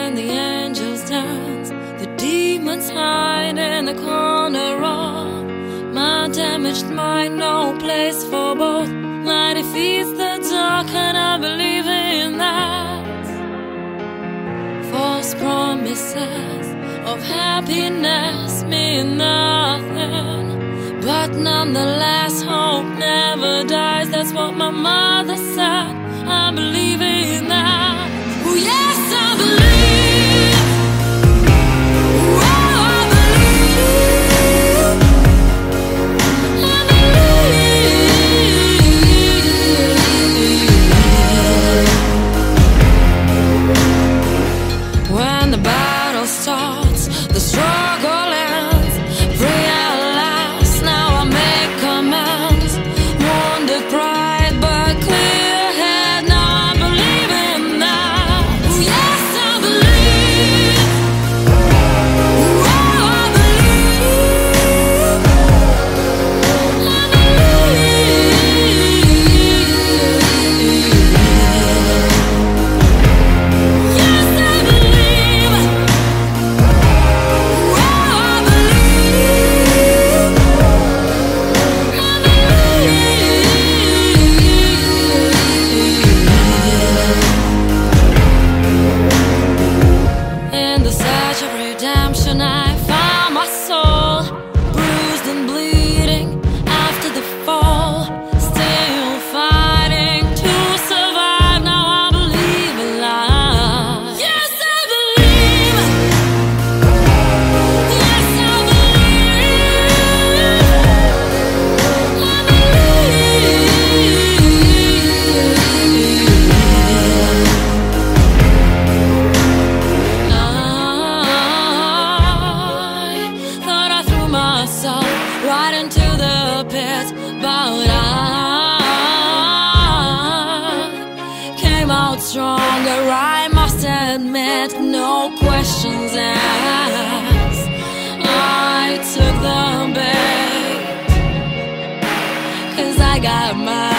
when the angels dance, the demons hide in the corner of my damaged mind. No place for both. Light defeats the dark, and I believe in that. False promises of happiness mean nothing, but nonetheless hope never dies. That's what my mother said. I believe in that. Oh yes, I believe. Oh, I believe. I believe. When the battle starts, the struggle ends. Free at last, now I make amends. Wounded pride, but clear head. Now I believe in that. Oh yes, I believe. Oh, I believe. I believe. Yes, I believe. Oh, I believe. I believe. In the search of redemption, I found my soul bruised and bleeding after the fall, still fighting to survive. Now I believe in life. Yes, I believe. Yes, I believe. I thought I threw myself right into the pit, but I came out stronger. I must admit, no questions asked. I took the bait, 'cause I got mine.